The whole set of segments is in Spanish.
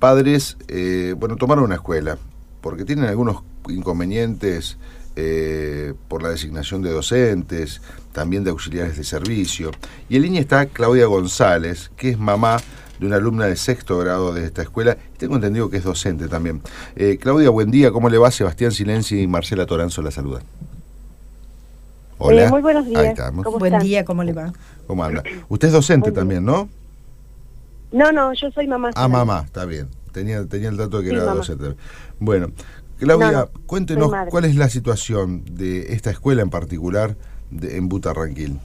padres, tomaron una escuela, porque tienen algunos inconvenientes por la designación de docentes, también de auxiliares de servicio. Y en línea está Claudia González, que es mamá de una alumna de 6º grado de esta escuela. Tengo entendido que es docente también. Claudia, buen día, ¿cómo le va? Sebastián Silenzi y Marcela Toranzo la saludan. Hola. Muy buenos días. Ahí estamos. Buen día, ¿cómo le va? ¿Cómo anda? Usted es docente también, ¿no? No, yo soy mamá. Mamá, está bien. Tenía el dato de que sí, era mamá. docente. Bueno, Claudia, No, cuéntenos cuál es la situación de esta escuela en particular en Butarranquil.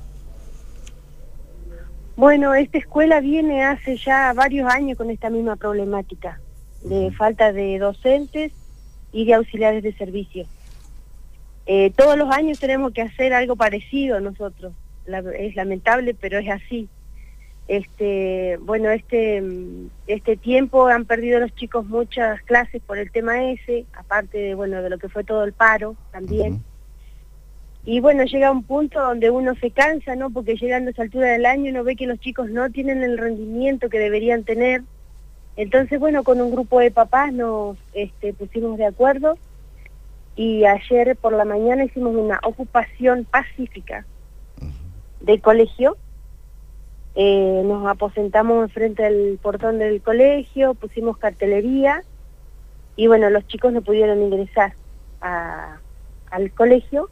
Bueno, esta escuela viene hace ya varios años con esta misma problemática de falta de docentes y de auxiliares de servicio. Todos los años tenemos que hacer algo parecido nosotros. Es lamentable, pero es así. Este tiempo han perdido los chicos muchas clases por el tema ese, aparte de lo que fue todo el paro también. Y llega un punto donde uno se cansa, ¿no? Porque llegando a esa altura del año uno ve que los chicos no tienen el rendimiento que deberían tener. Entonces, con un grupo de papás nos pusimos de acuerdo y ayer por la mañana hicimos una ocupación pacífica del colegio. Nos aposentamos enfrente del portón del colegio, pusimos cartelería y los chicos no pudieron ingresar al colegio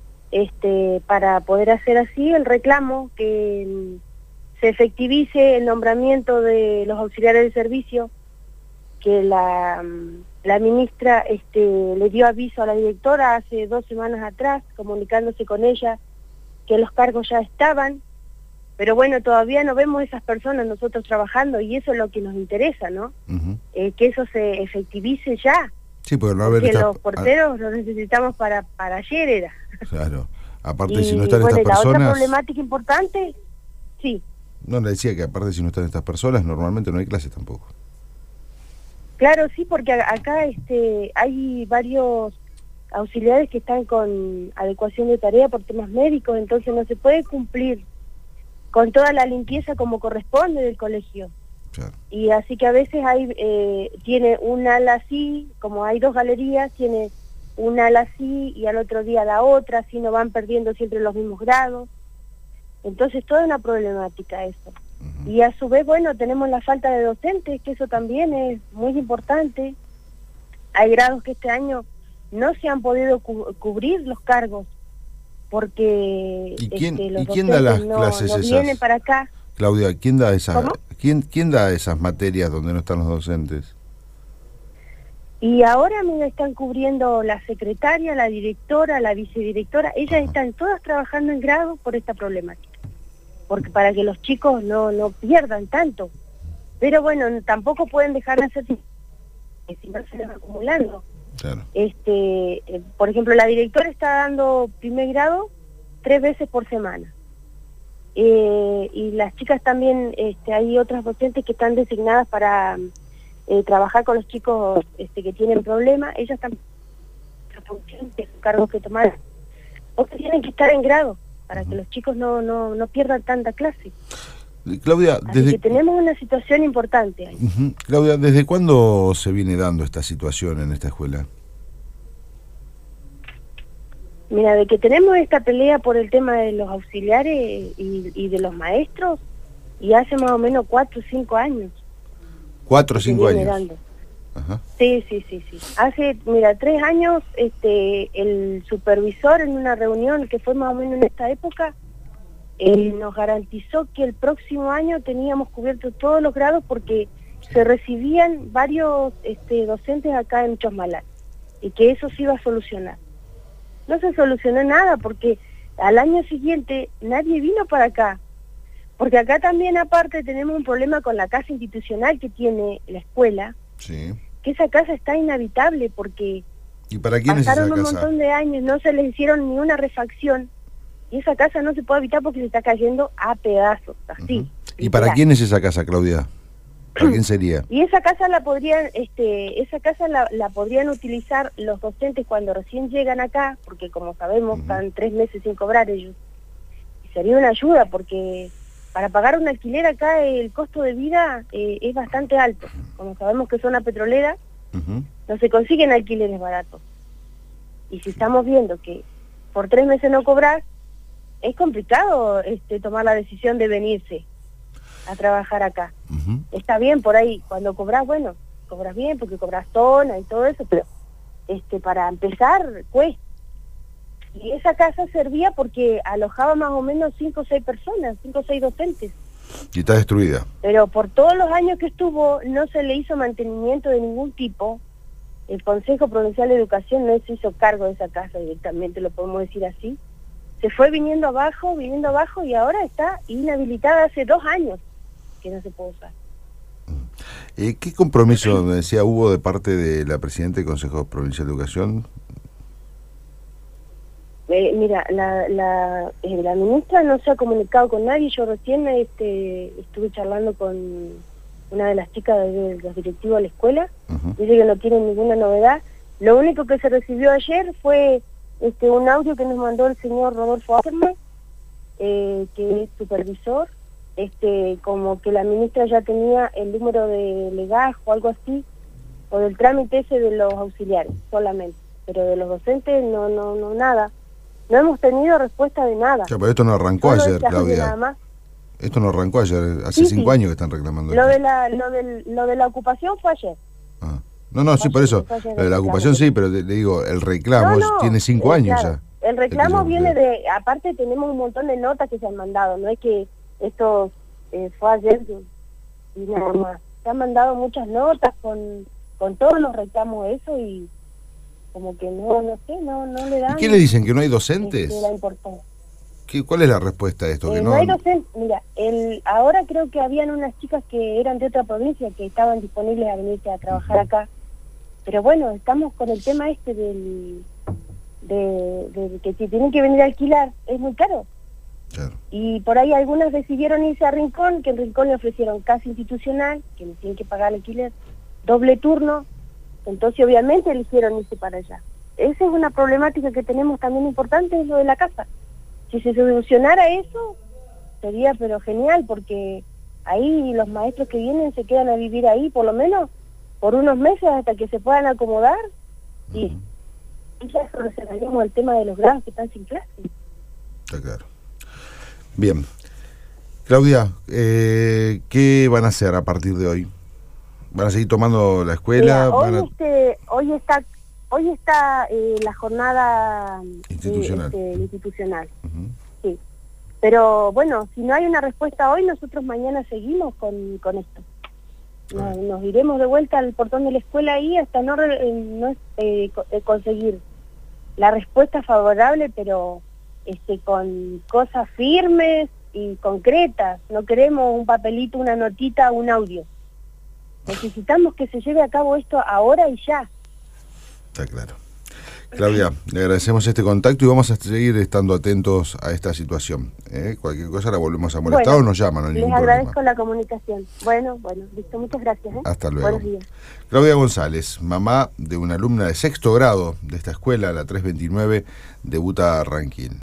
para poder hacer así el reclamo que se efectivice el nombramiento de los auxiliares de servicio, que la ministra le dio aviso a la directora hace 2 semanas atrás, comunicándose con ella que los cargos ya estaban. Pero todavía no vemos esas personas nosotros trabajando y eso es lo que nos interesa, ¿no? Que eso se efectivice ya. Sí, porque los porteros los necesitamos para ayer era. Claro. Aparte, si no están estas personas... la otra problemática importante, sí. No, le decía que aparte si no están estas personas, normalmente no hay clases tampoco. Claro, sí, porque acá hay varios auxiliares que están con adecuación de tarea por temas médicos, entonces no se puede cumplir con toda la limpieza como corresponde del colegio. Claro. Y así que a veces tiene un ala así, como hay 2 galerías, tiene un ala así y al otro día la otra, así no van perdiendo siempre los mismos grados. Entonces toda una problemática eso. Y a su vez, tenemos la falta de docentes, que eso también es muy importante. Hay grados que este año no se han podido cubrir los cargos, porque ¿Y quién los da las docentes clases no esas? Vienen para acá. Claudia, ¿quién da esas? ¿Cómo? ¿Quién da esas materias donde no están los docentes? Y ahora me están cubriendo la secretaria, la directora, la vicedirectora. Ellas están todas trabajando en grado por esta problemática, porque para que los chicos no pierdan tanto. Pero tampoco pueden dejar de hacer, si no se les va acumulando. Claro. Por ejemplo, la directora está dando primer grado 3 veces por semana. Y las chicas también, hay otras docentes que están designadas para trabajar con los chicos que tienen problemas. Ellas están cargos que tomar, porque tienen que estar en grado para que los chicos no pierdan tanta clase. Claudia, Así que tenemos una situación importante ahí. Claudia, ¿desde cuándo se viene dando esta situación en esta escuela? Mira, de que tenemos esta pelea por el tema de los auxiliares y de los maestros, y hace más o menos 4 o 5 años. 4 o 5 años. Dando. Ajá. Sí. Hace, 3 años, el supervisor en una reunión que fue más o menos en esta época, nos garantizó que el próximo año teníamos cubiertos todos los grados porque se recibían varios docentes acá en Chosmalal y que eso se iba a solucionar. No se solucionó nada porque al año siguiente nadie vino para acá, porque acá también aparte tenemos un problema con la casa institucional que tiene la escuela, sí, que esa casa está inhabitable porque ¿y para quién es esa pasaron un casa? montón de años, no se les hicieron ni una refacción. Y esa casa no se puede habitar porque se está cayendo a pedazos, así. ¿Y para quién es esa casa, Claudia? ¿Para quién sería? Y esa casa la podrían, la podrían utilizar los docentes cuando recién llegan acá, porque como sabemos están 3 meses sin cobrar ellos. Y sería una ayuda porque para pagar un alquiler acá el costo de vida es bastante alto. Como sabemos que es zona petrolera, no se consiguen alquileres baratos. Y si estamos viendo que por 3 meses no cobrar, es complicado tomar la decisión de venirse a trabajar acá. Está bien por ahí, cuando cobras, bueno, cobras bien porque cobras zona y todo eso, pero para empezar cuesta. Y esa casa servía porque alojaba más o menos 5 o 6 personas, 5 o 6 docentes. Y está destruida. Pero por todos los años que estuvo no se le hizo mantenimiento de ningún tipo. El Consejo Provincial de Educación no se hizo cargo de esa casa directamente, lo podemos decir así. Se fue viniendo abajo y ahora está inhabilitada hace 2 años que no se puede usar. ¿Qué compromiso, me decía, hubo de parte de la Presidenta del Consejo Provincial de Educación? Mira, la ministra no se ha comunicado con nadie. Yo recién estuve charlando con una de las chicas de los directivos de la escuela. Dice que no tienen ninguna novedad. Lo único que se recibió ayer fue un audio que nos mandó el señor Rodolfo Ackerman, que es supervisor, como que la ministra ya tenía el número de legajo o algo así, o del trámite ese de los auxiliares solamente, pero de los docentes no nada. No hemos tenido respuesta de nada. Pero esto no arrancó ayer, Claudia. Esto no arrancó ayer, hace 5 años que están reclamando. Lo de la ocupación fue ayer. No, sí, por eso. Lo de la ocupación sí, pero le digo, el reclamo tiene 5 años claro. ya. El reclamo viene de, aparte tenemos un montón de notas que se han mandado, no es que esto fue ayer y nada más. Se han mandado muchas notas con todos los reclamos de eso y como que no le dan. ¿Y qué le dicen? ¿Que no hay docentes? La importancia. ¿Cuál es la respuesta a esto? No hay docentes. Mira, ahora creo que habían unas chicas que eran de otra provincia que estaban disponibles a venirse a trabajar acá. Pero bueno, estamos con el tema de que si tienen que venir a alquilar, es muy caro. Claro. Y por ahí algunas decidieron irse a Rincón, que en Rincón le ofrecieron casa institucional, que no tienen que pagar alquiler, doble turno, entonces obviamente eligieron irse para allá. Esa es una problemática que tenemos también importante, es lo de la casa. Si se solucionara eso, sería pero genial, porque ahí los maestros que vienen se quedan a vivir ahí, por lo menos por unos meses hasta que se puedan acomodar, y ya solucionaríamos el tema de los grados que están sin clase. Está claro. Bien. Claudia, ¿qué van a hacer a partir de hoy? ¿Van a seguir tomando la escuela? Mira, hoy está la jornada institucional. Institucional. Sí. Pero bueno, si no hay una respuesta hoy, nosotros mañana seguimos con esto. Nos iremos de vuelta al portón de la escuela ahí hasta no conseguir la respuesta favorable, pero con cosas firmes y concretas. No queremos un papelito, una notita, un audio. Necesitamos que se lleve a cabo esto ahora y ya. Está claro. Claudia, le agradecemos este contacto y vamos a seguir estando atentos a esta situación. Cualquier cosa la volvemos a molestar o nos llaman, no hay ningún problema. Les agradezco la comunicación. Bueno, listo, muchas gracias. Hasta luego. Buenos días. Claudia González, mamá de una alumna de 6º grado de esta escuela, la 329, debuta Ranquín.